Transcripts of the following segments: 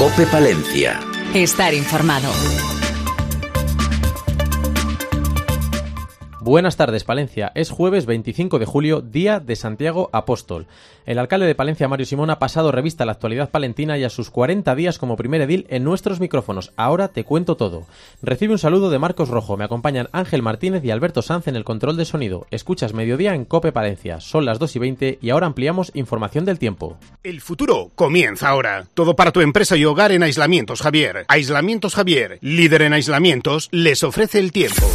COPE Palencia. Estar informado. Buenas tardes, Palencia. Es jueves 25 de julio, día de Santiago Apóstol. El alcalde de Palencia, Mario Simón, ha pasado revista a la actualidad palentina y a sus 40 días como primer edil en nuestros micrófonos. Ahora te cuento todo. Recibe un saludo de Marcos Rojo. Me acompañan Ángel Martínez y Alberto Sanz en el control de sonido. Escuchas Mediodía en COPE Palencia. Son las 2:20 y ahora ampliamos información del tiempo. El futuro comienza ahora. Todo para tu empresa y hogar en Aislamientos Javier. Aislamientos Javier, líder en aislamientos, les ofrece el tiempo.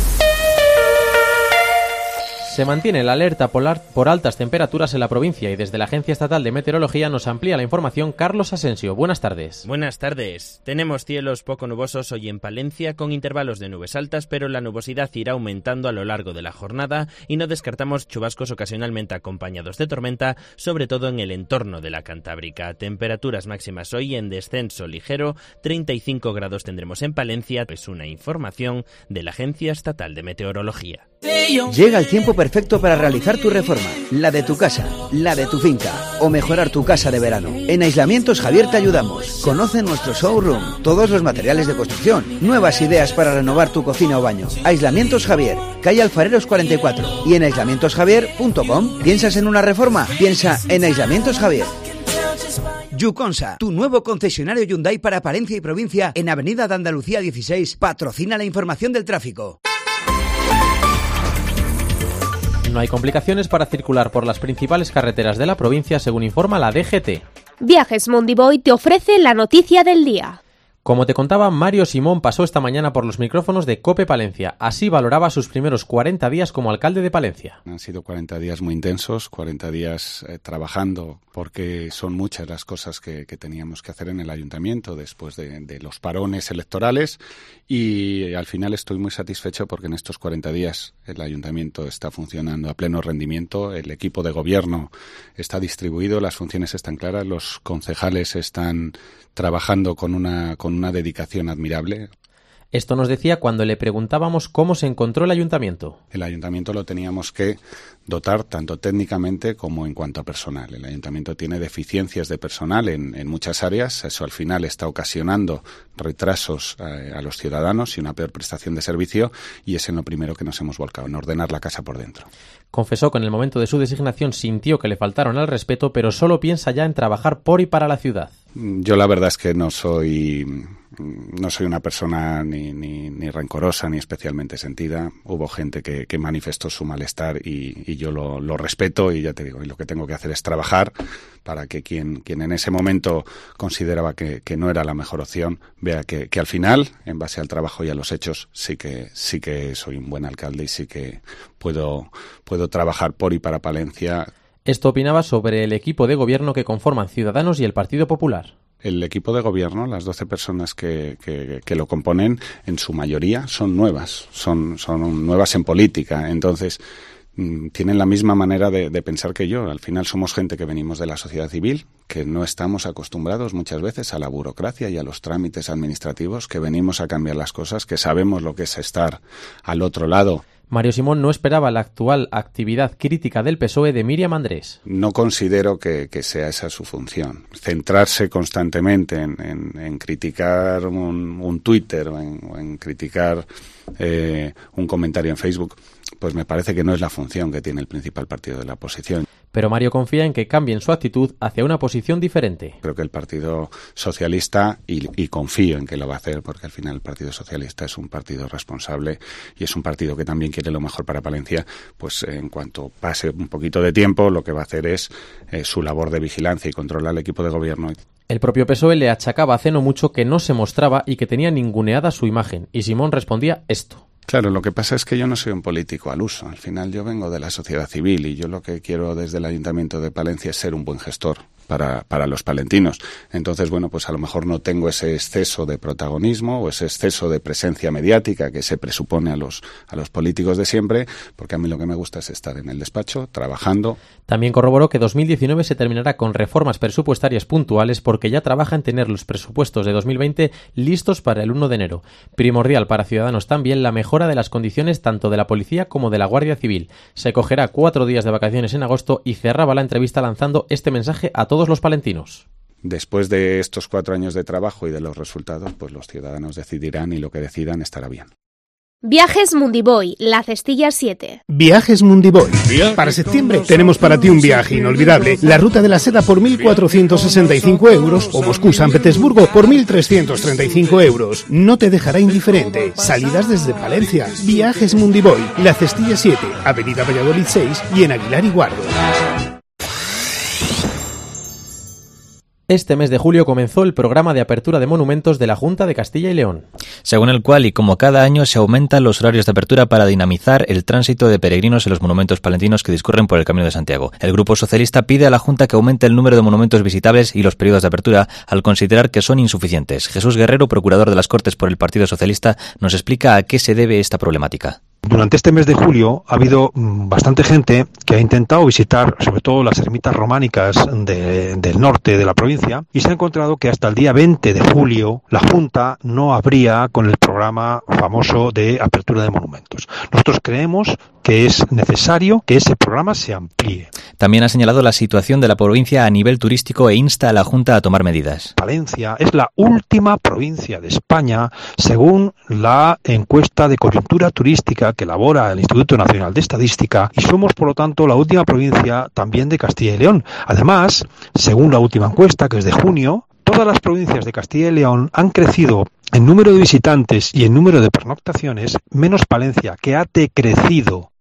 Se mantiene la alerta polar por altas temperaturas en la provincia y desde la Agencia Estatal de Meteorología nos amplía la información Carlos Asensio. Buenas tardes. Buenas tardes. Tenemos cielos poco nubosos hoy en Palencia con intervalos de nubes altas, pero la nubosidad irá aumentando a lo largo de la jornada y no descartamos chubascos ocasionalmente acompañados de tormenta, sobre todo en el entorno de la Cantábrica. Temperaturas máximas hoy en descenso ligero, 35 grados tendremos en Palencia. Es una información de la Agencia Estatal de Meteorología. Llega el tiempo perfecto para realizar tu reforma, la de tu casa, la de tu finca o mejorar tu casa de verano. En Aislamientos Javier te ayudamos. Conoce nuestro showroom, todos los materiales de construcción, nuevas ideas para renovar tu cocina o baño. Aislamientos Javier, calle Alfareros 44 y en aislamientosjavier.com. ¿Piensas en una reforma? Piensa en Aislamientos Javier. Yuconsa, tu nuevo concesionario Hyundai para Palencia y provincia en Avenida de Andalucía 16, patrocina la información del tráfico. No hay complicaciones para circular por las principales carreteras de la provincia, según informa la DGT. Viajes Mondiboy te ofrece la noticia del día. Como te contaba, Mario Simón pasó esta mañana por los micrófonos de COPE Palencia. Así valoraba sus primeros 40 días como alcalde de Palencia. Han sido 40 días muy intensos, 40 días trabajando, porque son muchas las cosas que teníamos que hacer en el ayuntamiento después de los parones electorales, y al final estoy muy satisfecho porque en estos 40 días el ayuntamiento está funcionando a pleno rendimiento, el equipo de gobierno está distribuido, las funciones están claras, los concejales están trabajando con una dedicación admirable. Esto nos decía cuando le preguntábamos cómo se encontró el ayuntamiento. El ayuntamiento lo teníamos que dotar tanto técnicamente como en cuanto a personal. El ayuntamiento tiene deficiencias de personal en muchas áreas. Eso al final está ocasionando retrasos a los ciudadanos y una peor prestación de servicio, y es en lo primero que nos hemos volcado, en ordenar la casa por dentro. Confesó que en el momento de su designación sintió que le faltaron al respeto, pero solo piensa ya en trabajar por y para la ciudad. Yo la verdad es que no soy una persona ni rencorosa ni especialmente sentida. Hubo gente que manifestó su malestar y yo lo respeto, y ya te digo, y lo que tengo que hacer es trabajar para que quien en ese momento consideraba que no era la mejor opción vea que al final, en base al trabajo y a los hechos, sí que soy un buen alcalde y sí que puedo trabajar por y para Palencia. Esto opinaba sobre el equipo de gobierno que conforman Ciudadanos y el Partido Popular. El equipo de gobierno, las 12 personas que lo componen, en su mayoría son nuevas, son nuevas en política. Entonces, tienen la misma manera de pensar que yo. Al final somos gente que venimos de la sociedad civil, que no estamos acostumbrados muchas veces a la burocracia y a los trámites administrativos, que venimos a cambiar las cosas, que sabemos lo que es estar al otro lado. Mario Simón no esperaba la actual actividad crítica del PSOE de Míriam Andrés. No considero que sea esa su función. Centrarse constantemente en criticar un Twitter o en criticar un comentario en Facebook, pues me parece que no es la función que tiene el principal partido de la oposición. Pero Mario confía en que cambien su actitud hacia una posición diferente. Creo que el Partido Socialista, y confío en que lo va a hacer, porque al final el Partido Socialista es un partido responsable y es un partido que también quiere lo mejor para Palencia, pues en cuanto pase un poquito de tiempo, lo que va a hacer es su labor de vigilancia y control al equipo de gobierno. El propio PSOE le achacaba hace no mucho que no se mostraba y que tenía ninguneada su imagen, y Simón respondía esto. Claro, lo que pasa es que yo no soy un político al uso. Al final yo vengo de la sociedad civil y yo lo que quiero desde el Ayuntamiento de Palencia es ser un buen gestor para los palentinos. Entonces, bueno, pues a lo mejor no tengo ese exceso de protagonismo o ese exceso de presencia mediática que se presupone a los políticos de siempre, porque a mí lo que me gusta es estar en el despacho, trabajando. También corroboró que 2019 se terminará con reformas presupuestarias puntuales porque ya trabaja en tener los presupuestos de 2020 listos para el 1 de enero. Primordial para Ciudadanos también la mejora de las condiciones tanto de la policía como de la Guardia Civil. Se cogerá 4 días de vacaciones en agosto y cerraba la entrevista lanzando este mensaje a todos los palentinos. Después de estos 4 años de trabajo y de los resultados, pues los ciudadanos decidirán y lo que decidan estará bien. Viajes Mundiboy, La Cestilla 7. Viajes Mundiboy. Para septiembre tenemos para ti un viaje inolvidable. La Ruta de la Seda por 1.465 euros o Moscú-San Petersburgo por 1.335 euros. No te dejará indiferente. Salidas desde Palencia. Viajes Mundiboy, La Cestilla 7, Avenida Valladolid 6 y en Aguilar y Guardo. Este mes de julio comenzó el programa de apertura de monumentos de la Junta de Castilla y León. Según el cual, y como cada año, se aumentan los horarios de apertura para dinamizar el tránsito de peregrinos en los monumentos palentinos que discurren por el Camino de Santiago. El Grupo Socialista pide a la Junta que aumente el número de monumentos visitables y los periodos de apertura, al considerar que son insuficientes. Jesús Guerrero, procurador de las Cortes por el Partido Socialista, nos explica a qué se debe esta problemática. Durante este mes de julio ha habido bastante gente que ha intentado visitar sobre todo las ermitas románicas del norte de la provincia y se ha encontrado que hasta el día 20 de julio la Junta no abría con el programa famoso de apertura de monumentos. Nosotros creemos que es necesario que ese programa se amplíe. También ha señalado la situación de la provincia a nivel turístico e insta a la Junta a tomar medidas. Palencia es la última provincia de España según la encuesta de coyuntura turística que elabora el Instituto Nacional de Estadística y somos, por lo tanto, la última provincia también de Castilla y León. Además, según la última encuesta, que es de junio, todas las provincias de Castilla y León han crecido en número de visitantes y en número de pernoctaciones, menos Palencia, que ha decrecido.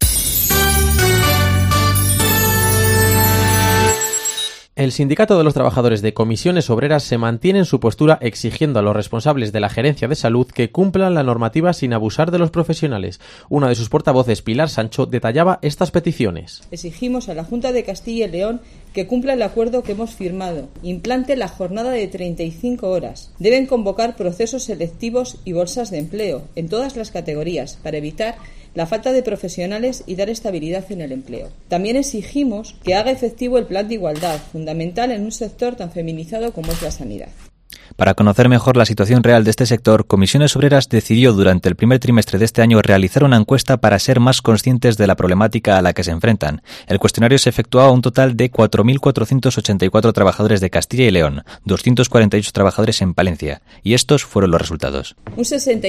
El Sindicato de los Trabajadores de Comisiones Obreras se mantiene en su postura exigiendo a los responsables de la Gerencia de Salud que cumplan la normativa sin abusar de los profesionales. Una de sus portavoces, Pilar Sancho, detallaba estas peticiones. Exigimos a la Junta de Castilla y León que cumpla el acuerdo que hemos firmado, implante la jornada de 35 horas. Deben convocar procesos selectivos y bolsas de empleo en todas las categorías para evitar la falta de profesionales y dar estabilidad en el empleo. También exigimos que haga efectivo el plan de igualdad, fundamental en un sector tan feminizado como es la sanidad. Para conocer mejor la situación real de este sector, Comisiones Obreras decidió durante el primer trimestre de este año realizar una encuesta para ser más conscientes de la problemática a la que se enfrentan. El cuestionario se efectuó a un total de 4.484 trabajadores de Castilla y León, 248 trabajadores en Palencia, y estos fueron los resultados. Un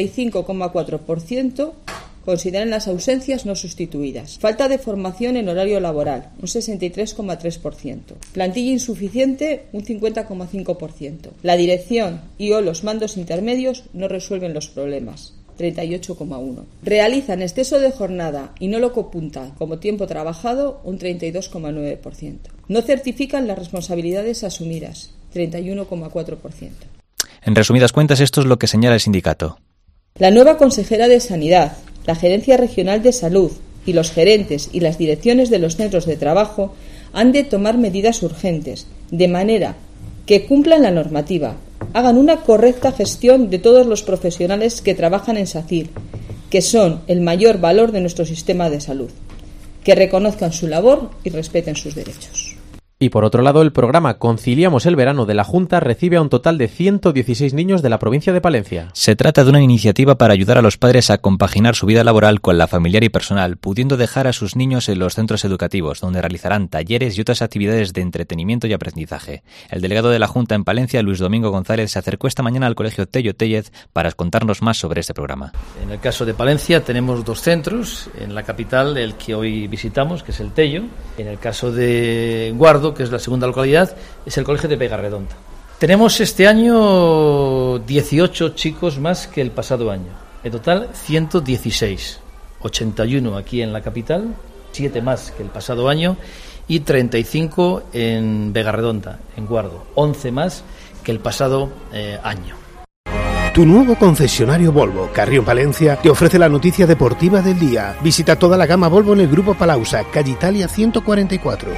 65,4% consideran las ausencias no sustituidas. Falta de formación en horario laboral, un 63,3%. Plantilla insuficiente, un 50,5%. La dirección y o los mandos intermedios no resuelven los problemas. 38,1%. Realizan exceso de jornada y no lo computan como tiempo trabajado, un 32,9%. No certifican las responsabilidades asumidas, 31,4%. En resumidas cuentas, esto es lo que señala el sindicato. La nueva consejera de Sanidad, la Gerencia Regional de Salud y los gerentes y las direcciones de los centros de trabajo han de tomar medidas urgentes, de manera que cumplan la normativa, hagan una correcta gestión de todos los profesionales que trabajan en SACIR, que son el mayor valor de nuestro sistema de salud, que reconozcan su labor y respeten sus derechos. Y por otro lado, el programa Conciliamos el Verano de la Junta recibe a un total de 116 niños de la provincia de Palencia. Se trata de una iniciativa para ayudar a los padres a compaginar su vida laboral con la familiar y personal, pudiendo dejar a sus niños en los centros educativos, donde realizarán talleres y otras actividades de entretenimiento y aprendizaje. El delegado de la Junta en Palencia, Luis Domingo González, se acercó esta mañana al Colegio Tello Téllez para contarnos más sobre este programa. En el caso de Palencia tenemos 2 centros, en la capital el que hoy visitamos, que es el Tello. En el caso de Guardo, que es la segunda localidad, es el colegio de Vegarredonda. Tenemos este año 18 chicos más que el pasado año. En total 116, 81 aquí en la capital, 7 más que el pasado año y 35 en Vegarredonda, en Guardo, 11 más que el pasado año. Tu nuevo concesionario Volvo, Carrión Palencia, te ofrece la noticia deportiva del día. Visita toda la gama Volvo en el Grupo Palausa, calle Italia 144.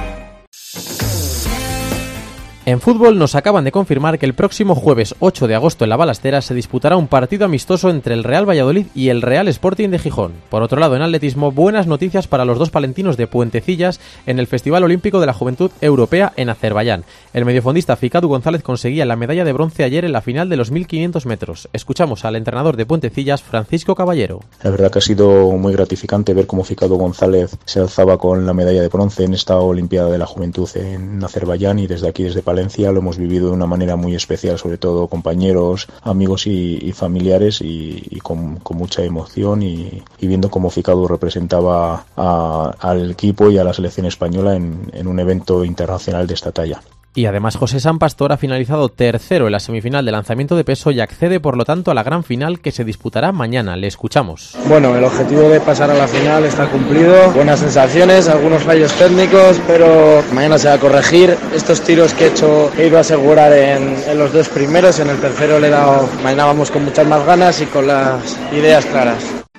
En fútbol nos acaban de confirmar que el próximo jueves 8 de agosto en La Balastera se disputará un partido amistoso entre el Real Valladolid y el Real Sporting de Gijón. Por otro lado, en atletismo, buenas noticias para los 2 palentinos de Puentecillas en el Festival Olímpico de la Juventud Europea en Azerbaiyán. El mediofondista Ficadu González conseguía la medalla de bronce ayer en la final de los 1500 metros. Escuchamos al entrenador de Puentecillas, Francisco Caballero. La verdad que ha sido muy gratificante ver cómo Ficadu González se alzaba con la medalla de bronce en esta Olimpiada de la Juventud en Azerbaiyán y desde aquí, desde Palencia, Palencia lo hemos vivido de una manera muy especial, sobre todo compañeros, amigos y familiares, y con mucha emoción y viendo cómo Ficadu representaba al equipo y a la selección española en un evento internacional de esta talla. Y además José San Pastor ha finalizado tercero en la semifinal de lanzamiento de peso y accede por lo tanto a la gran final que se disputará mañana. Le escuchamos. Bueno, el objetivo de pasar a la final está cumplido. Buenas sensaciones, algunos fallos técnicos, pero mañana se va a corregir. Estos tiros que he ido a asegurar en los 2 primeros, en el tercero le he dado. Mañana vamos con muchas más ganas y con las ideas claras.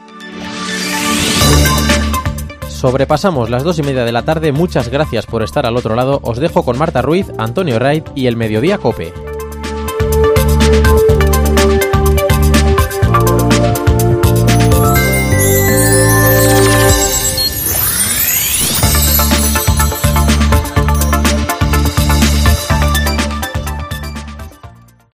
Sobrepasamos las 2:30 de la tarde. Muchas gracias por estar al otro lado. Os dejo con Marta Ruiz, Antonio Wright y el Mediodía COPE.